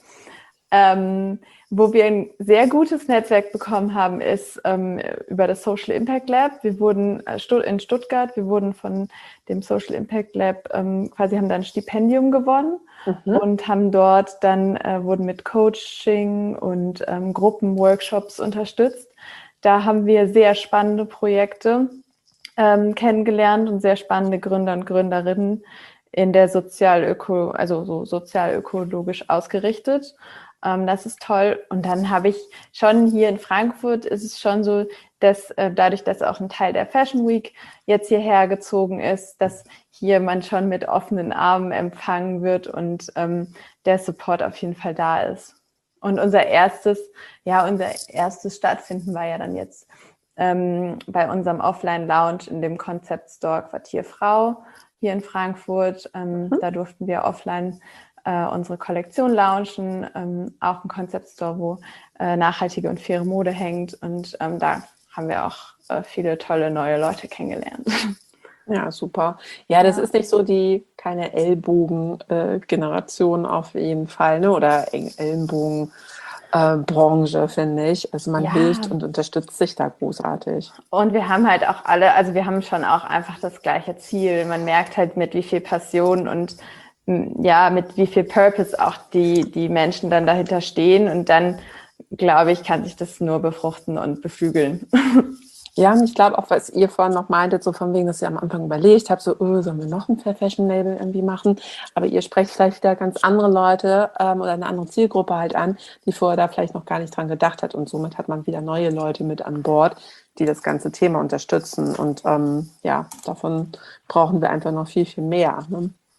A: Ähm, wo wir ein sehr gutes Netzwerk bekommen haben, ist ähm, über das Social Impact Lab. Wir wurden äh, in Stuttgart, wir wurden von dem Social Impact Lab ähm, quasi haben da ein Stipendium gewonnen. Mhm. Und haben dort dann, äh, wurden mit Coaching und ähm, Gruppenworkshops unterstützt. Da haben wir sehr spannende Projekte ähm, kennengelernt und sehr spannende Gründer und Gründerinnen in der Sozialöko, also so sozialökologisch ausgerichtet. Ähm, das ist toll. Und dann habe ich schon hier in Frankfurt, ist es schon so, dass äh, dadurch, dass auch ein Teil der Fashion Week jetzt hierher gezogen ist, dass hier man schon mit offenen Armen empfangen wird und ähm, der Support auf jeden Fall da ist. Und unser erstes, ja, unser erstes Stattfinden war ja dann jetzt ähm, bei unserem Offline-Lounge in dem Concept Store Quartier Frau hier in Frankfurt. Ähm, mhm. Da durften wir offline äh, unsere Kollektion launchen, ähm, auch ein Concept Store, wo äh, nachhaltige und faire Mode hängt. Und ähm, da haben wir auch äh, viele tolle neue Leute kennengelernt.
B: Ja, super. Ja, das ja. ist nicht so die keine Ellbogen-Generation äh, auf jeden Fall, ne? Oder Ellenbogen-Branche, äh, finde ich. Also man ja. hilft und unterstützt sich da großartig.
A: Und wir haben halt auch alle, also wir haben schon auch einfach das gleiche Ziel. Man merkt halt, mit wie viel Passion und ja, mit wie viel Purpose auch die, die Menschen dann dahinter stehen. Und dann, glaube ich, kann sich das nur befruchten und beflügeln.
B: Ja, und ich glaube auch, was ihr vorhin noch meintet, so von wegen, dass ihr am Anfang überlegt habt, so, oh, sollen wir noch ein Fair Fashion Label irgendwie machen? Aber ihr sprecht vielleicht wieder ganz andere Leute ähm, oder eine andere Zielgruppe halt an, die vorher da vielleicht noch gar nicht dran gedacht hat. Und somit hat man wieder neue Leute mit an Bord, die das ganze Thema unterstützen. Und ähm, ja, davon brauchen wir einfach noch viel, viel mehr. Ne?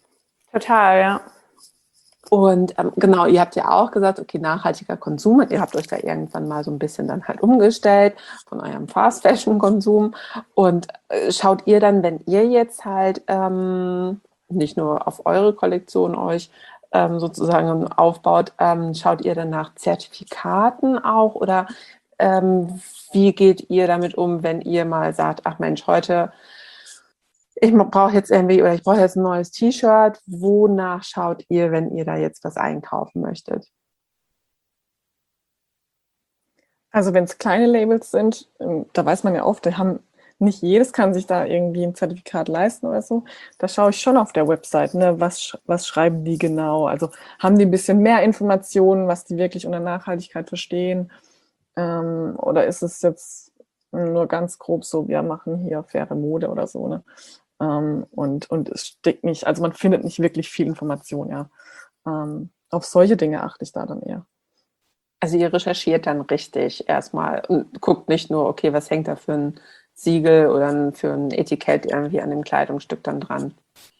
A: Total, ja.
B: Und ähm, genau, ihr habt ja auch gesagt, okay, nachhaltiger Konsum. Ihr habt euch da irgendwann mal so ein bisschen dann halt umgestellt von eurem Fast-Fashion-Konsum. Und äh, schaut ihr dann, wenn ihr jetzt halt ähm, nicht nur auf eure Kollektion euch ähm, sozusagen aufbaut, ähm, schaut ihr dann nach Zertifikaten auch? Oder ähm, wie geht ihr damit um, wenn ihr mal sagt, ach Mensch, heute ich brauche jetzt irgendwie oder ich brauche jetzt ein neues T-Shirt. Wonach schaut ihr, wenn ihr da jetzt was einkaufen möchtet?
C: Also wenn es kleine Labels sind, ähm, da weiß man ja oft, die haben nicht jedes kann sich da irgendwie ein Zertifikat leisten oder so. Da schaue ich schon auf der Website, ne, was, was schreiben die genau? Also haben die ein bisschen mehr Informationen, was die wirklich unter Nachhaltigkeit verstehen? Ähm, oder ist es jetzt nur ganz grob so, wir machen hier faire Mode oder so, ne? Ähm, und, und es steckt nicht, also man findet nicht wirklich viel Information, ja. Ähm, auf solche Dinge achte ich da dann eher.
B: Also ihr recherchiert dann richtig erstmal und guckt nicht nur, okay, was hängt da für ein Siegel oder für ein Etikett irgendwie an dem Kleidungsstück dann dran.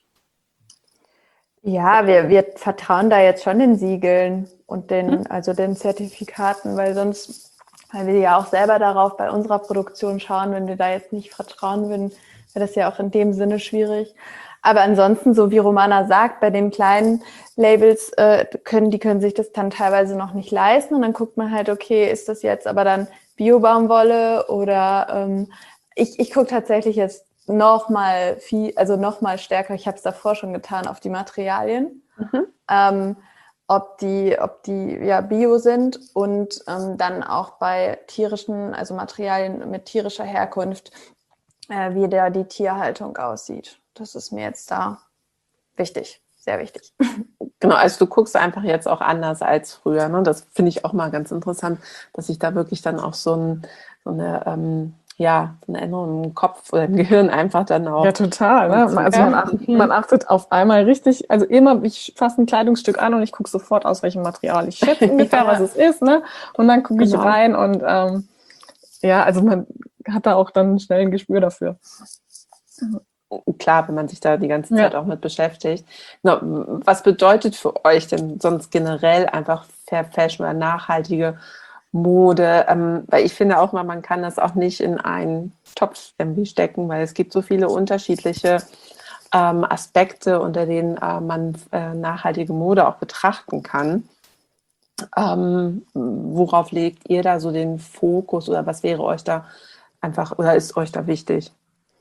A: Ja, wir, wir vertrauen da jetzt schon den Siegeln und den, also den Zertifikaten, weil sonst, weil wir ja auch selber darauf bei unserer Produktion schauen, wenn wir da jetzt nicht vertrauen würden, wäre das ja auch in dem Sinne schwierig. Aber ansonsten, so wie Romana sagt, bei den kleinen Labels äh, können, die können sich das dann teilweise noch nicht leisten und dann guckt man halt, okay, ist das jetzt aber dann Bio-Baumwolle oder ähm, ich, ich gucke tatsächlich jetzt noch mal viel, also noch mal stärker, ich habe es davor schon getan, auf die Materialien, mhm. ähm, ob die, ob die ja Bio sind und ähm, dann auch bei tierischen, also Materialien mit tierischer Herkunft, äh, wie da die Tierhaltung aussieht. Das ist mir jetzt da wichtig, sehr wichtig.
B: Genau, also du guckst einfach jetzt auch anders als früher. Ne? Das finde ich auch mal ganz interessant, dass sich da wirklich dann auch so, ein, so eine ähm, ja, so eine Änderung im Kopf oder im Gehirn einfach dann auch.
C: Ja, total. Ne? Also man achtet, man achtet auf einmal richtig, also immer, ich fasse ein Kleidungsstück an und ich gucke sofort aus, welchem Material. Ich schätze ungefähr, ja. was es ist, ne? Und dann gucke genau. ich rein und ähm, ja, also man hat da auch dann schnell ein Gespür dafür.
B: Klar, wenn man sich da die ganze Zeit ja. auch mit beschäftigt. Genau, was bedeutet für euch denn sonst generell einfach Fair Fashion oder nachhaltige Mode? Ähm, weil ich finde auch mal, man kann das auch nicht in einen Topf irgendwie stecken, weil es gibt so viele unterschiedliche ähm, Aspekte, unter denen äh, man äh, nachhaltige Mode auch betrachten kann. Ähm, worauf legt ihr da so den Fokus oder was wäre euch da einfach oder ist euch da wichtig?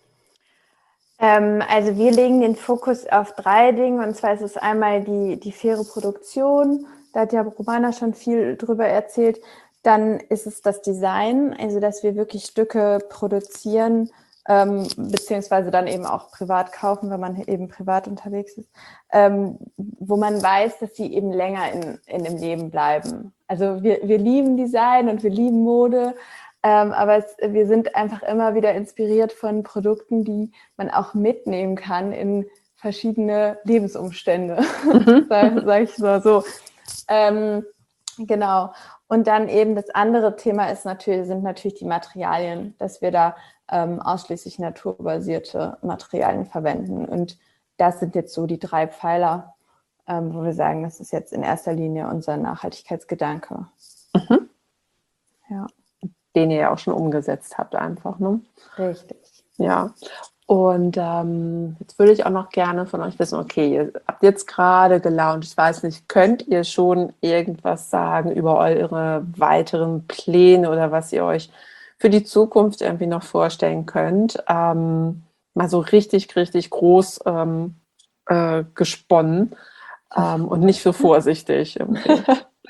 A: Ähm, also wir legen den Fokus auf drei Dinge und zwar ist es einmal die, die faire Produktion, da hat ja Romana schon viel drüber erzählt. Dann ist es das Design, also dass wir wirklich Stücke produzieren, ähm, beziehungsweise dann eben auch privat kaufen, wenn man eben privat unterwegs ist, ähm, wo man weiß, dass sie eben länger in, in dem Leben bleiben. Also wir, wir lieben Design und wir lieben Mode, ähm, aber es, wir sind einfach immer wieder inspiriert von Produkten, die man auch mitnehmen kann in verschiedene Lebensumstände, mhm. sage sag ich mal so. Ähm, genau. Und dann eben das andere Thema ist natürlich, sind natürlich die Materialien, dass wir da ähm, ausschließlich naturbasierte Materialien verwenden. Und das sind jetzt so die drei Pfeiler, ähm, wo wir sagen, das ist jetzt in erster Linie unser Nachhaltigkeitsgedanke.
B: Mhm.
A: Ja.
B: Den ihr ja auch schon umgesetzt habt einfach, ne?
A: Richtig.
B: Ja. Und ähm, jetzt würde ich auch noch gerne von euch wissen, okay, ihr habt jetzt gerade gelauncht, ich weiß nicht, könnt ihr schon irgendwas sagen über eure weiteren Pläne oder was ihr euch für die Zukunft irgendwie noch vorstellen könnt? Ähm, mal so richtig, richtig groß ähm, äh, gesponnen ähm, und nicht so vorsichtig irgendwie.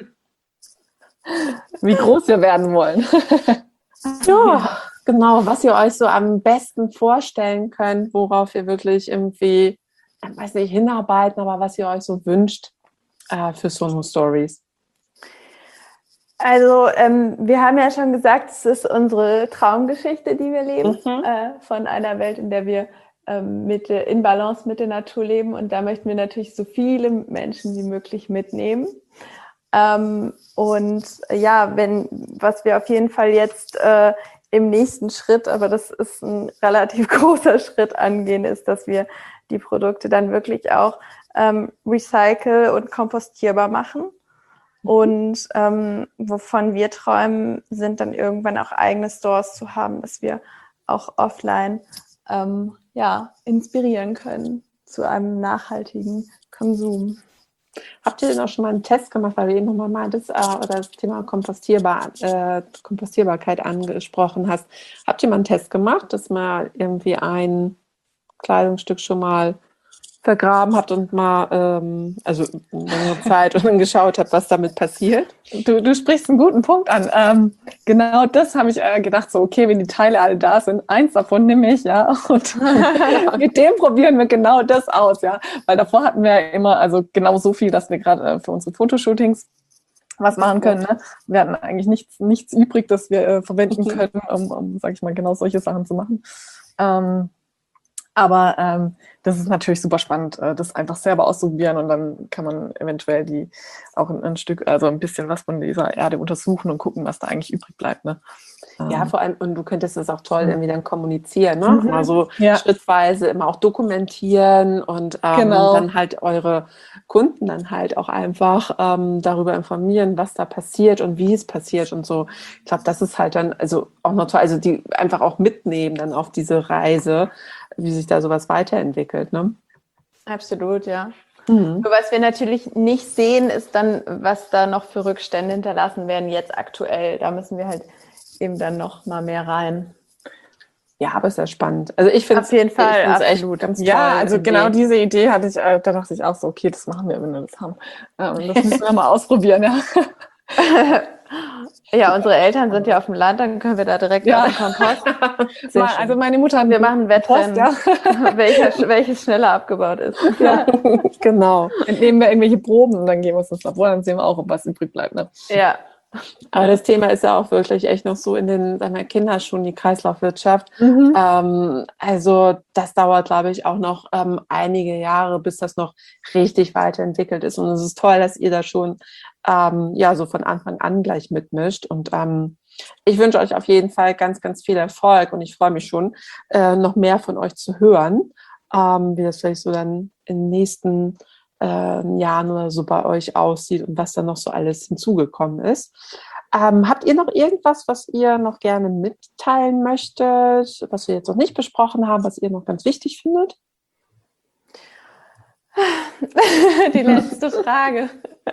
C: Wie groß wir werden wollen.
B: Ja, genau, was ihr euch so am besten vorstellen könnt, worauf ihr wirklich irgendwie, ich weiß nicht, hinarbeiten, aber was ihr euch so wünscht äh, für Sono Stories.
A: Also ähm, wir haben ja schon gesagt, es ist unsere Traumgeschichte, die wir leben, mhm. äh, von einer Welt, in der wir ähm, mit, in Balance mit der Natur leben. Und da möchten wir natürlich so viele Menschen wie möglich mitnehmen. Ähm, und ja, wenn, was wir auf jeden Fall jetzt äh, im nächsten Schritt, aber das ist ein relativ großer Schritt angehen, ist, dass wir die Produkte dann wirklich auch ähm, recycle- und kompostierbar machen. Und ähm, wovon wir träumen, sind dann irgendwann auch eigene Stores zu haben, dass wir auch offline ähm, ja, inspirieren können zu einem nachhaltigen Konsum.
B: Habt ihr denn auch schon mal einen Test gemacht, weil du eben nochmal meintest, äh, oder das Thema Kompostierbar, äh, Kompostierbarkeit angesprochen hast? Habt ihr mal einen Test gemacht, dass mal irgendwie ein Kleidungsstück schon mal vergraben habt und mal, ähm, also längere Zeit und dann geschaut habt, was damit passiert?
C: Du, du sprichst einen guten Punkt an. Ähm, genau das habe ich äh, gedacht, so okay, wenn die Teile alle da sind, eins davon nehme ich, ja, und mit dem probieren wir genau das aus, ja, weil davor hatten wir ja immer, also genau so viel, dass wir gerade äh, für unsere Fotoshootings was machen können, ne? Wir hatten eigentlich nichts, nichts übrig, das wir äh, verwenden können, um, um, sag ich mal, genau solche Sachen zu machen. Ähm, Aber ähm, das ist natürlich super spannend, äh, das einfach selber auszuprobieren und dann kann man eventuell die auch ein, ein Stück, also ein bisschen was von dieser Erde untersuchen und gucken, was da eigentlich übrig bleibt. Ne?
B: Ja,
C: Ähm,
B: vor allem, und du könntest das auch toll
C: Mhm.
B: irgendwie dann kommunizieren, ne?
C: Mhm.
B: Mal so
C: Ja.
B: schrittweise immer auch dokumentieren und ähm,
C: Genau.
B: dann halt eure Kunden dann halt auch einfach ähm, darüber informieren, was da passiert und wie es passiert und so. Ich glaube, das ist halt dann also auch noch toll, also die einfach auch mitnehmen dann auf diese Reise, wie sich da sowas weiterentwickelt, ne?
A: Absolut, ja.
B: Mhm.
A: Nur was wir natürlich nicht sehen, ist dann, was da noch für Rückstände hinterlassen werden jetzt aktuell. Da müssen wir halt eben dann noch mal mehr rein.
B: Ja, aber ist ja spannend. Also ich finde
A: Auf jeden Fall,
B: ich find's echt
A: absolut.
B: ganz toll.
C: Ja, also
B: irgendwie.
C: genau diese Idee hatte ich, äh, da dachte ich auch so, okay, das machen wir, wenn wir das haben. Ähm, das müssen wir mal ausprobieren, ja.
A: Ja, unsere Eltern sind ja auf dem Land, dann können wir da direkt
C: Ja.
A: auf den Kompost. Sehr
C: Mal,
A: schön.
C: also meine Mutter hat
A: Wir machen ein Wettrennen,
C: Post, ja.
A: welcher, welches schneller abgebaut ist.
C: Ja.
B: Genau.
C: Entnehmen wir irgendwelche Proben und dann geben wir uns das Labor, dann sehen wir auch, ob was übrig bleibt. Ne?
A: Ja,
B: Aber das Thema ist ja auch wirklich echt noch so in den sagen wir, Kinderschuhen, die Kreislaufwirtschaft.
C: Mhm.
B: Ähm, also das dauert, glaube ich, auch noch ähm, einige Jahre, bis das noch richtig weiterentwickelt ist. Und es ist toll, dass ihr da schon ähm, ja so von Anfang an gleich mitmischt. Und ähm, ich wünsche euch auf jeden Fall ganz, ganz viel Erfolg. Und ich freue mich schon, äh, noch mehr von euch zu hören, ähm, wie das vielleicht so dann in den nächsten Äh, Jahren oder so bei euch aussieht und was da noch so alles hinzugekommen ist. Ähm, habt ihr noch irgendwas, was ihr noch gerne mitteilen möchtet, was wir jetzt noch nicht besprochen haben, was ihr noch ganz wichtig findet?
A: die letzte Frage.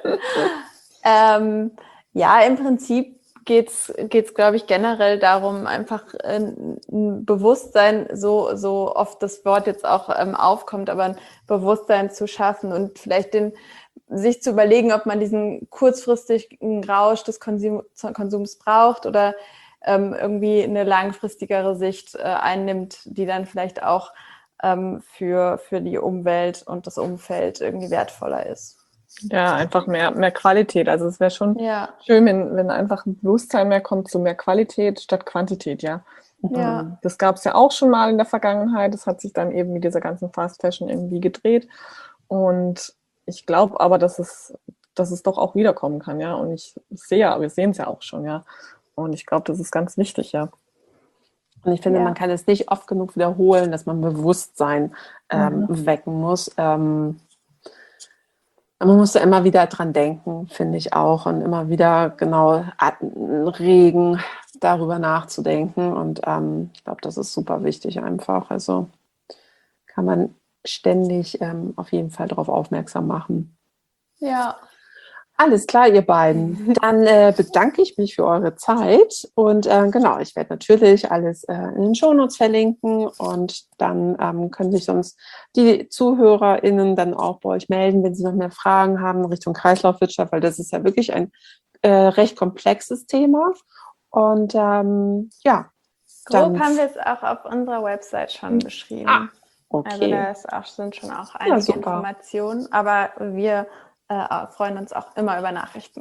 A: ähm, ja, im Prinzip geht es, glaube ich, generell darum, einfach ein, ein Bewusstsein, so, so oft das Wort jetzt auch ähm, aufkommt, aber ein Bewusstsein zu schaffen und vielleicht den, sich zu überlegen, ob man diesen kurzfristigen Rausch des Konsum, Konsums braucht oder ähm, irgendwie eine langfristigere Sicht äh, einnimmt, die dann vielleicht auch ähm, für, für die Umwelt und das Umfeld irgendwie wertvoller ist.
C: Ja, einfach mehr, mehr Qualität. Also es wäre schon
A: Ja.
C: schön, wenn, wenn einfach ein Bewusstsein mehr kommt zu mehr Qualität statt Quantität, ja.
A: Ja.
C: Ähm, Das gab es ja auch schon mal in der Vergangenheit. Das hat sich dann eben mit dieser ganzen Fast Fashion irgendwie gedreht. Und ich glaube aber, dass es, dass es doch auch wiederkommen kann, ja. Und ich sehe ja, wir sehen es ja auch schon, ja. Und ich glaube, das ist ganz wichtig, ja.
B: Und ich finde,
A: Ja.
B: man kann es nicht oft genug wiederholen, dass man Bewusstsein ähm,
C: Mhm.
B: wecken muss. Ähm, man muss da immer wieder dran denken, finde ich auch, und immer wieder genau regen, darüber nachzudenken. Und ähm, ich glaube, das ist super wichtig einfach. Also kann man ständig ähm, auf jeden Fall darauf aufmerksam machen.
A: Ja.
B: Alles klar, ihr beiden. Dann äh, bedanke ich mich für eure Zeit und äh, genau, ich werde natürlich alles äh, in den Shownotes verlinken und dann ähm, können sich sonst die ZuhörerInnen dann auch bei euch melden, wenn sie noch mehr Fragen haben Richtung Kreislaufwirtschaft, weil das ist ja wirklich ein äh, recht komplexes Thema. Und ähm, ja.
A: Grob
B: dann,
A: haben wir es auch auf unserer Website schon beschrieben.
B: Ah,
A: Also
B: okay.
A: da ist auch, sind schon auch einige
B: super.
A: Informationen, aber wir äh, freuen uns auch immer über Nachrichten.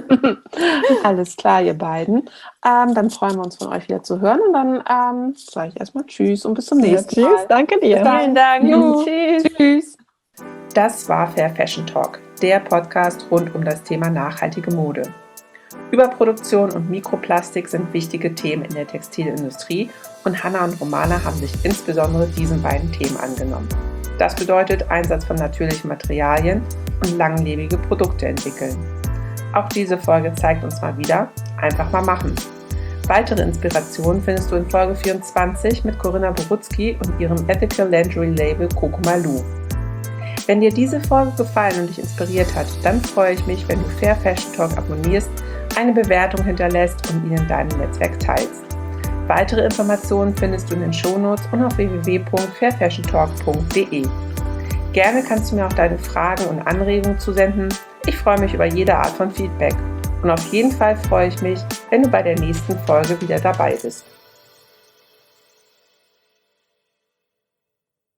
B: Alles klar, ihr beiden. Ähm, dann freuen wir uns von euch wieder zu hören und dann ähm, sage ich erstmal Tschüss und bis zum
C: Ja,
B: nächsten
C: tschüss,
B: Mal.
C: danke dir.
B: Bis dann.
A: Vielen Dank.
B: Jo.
A: Tschüss.
B: Tschüss. Das war Fair Fashion Talk, der Podcast rund um das Thema nachhaltige Mode. Überproduktion und Mikroplastik sind wichtige Themen in der Textilindustrie und Hannah und Romana haben sich insbesondere diesen beiden Themen angenommen. Das bedeutet Einsatz von natürlichen Materialien und langlebige Produkte entwickeln. Auch diese Folge zeigt uns mal wieder, einfach mal machen. Weitere Inspirationen findest du in Folge vierundzwanzig mit Corinna Borutzky und ihrem Ethical Lingerie Label Kokomalu. Wenn dir diese Folge gefallen und dich inspiriert hat, dann freue ich mich, wenn du Fair Fashion Talk abonnierst, eine Bewertung hinterlässt und ihn in deinem Netzwerk teilst. Weitere Informationen findest du in den Shownotes und auf w w w punkt fair fashion talk punkt d e. Gerne kannst du mir auch deine Fragen und Anregungen zusenden. Ich freue mich über jede Art von Feedback. Und auf jeden Fall freue ich mich, wenn du bei der nächsten Folge wieder dabei bist.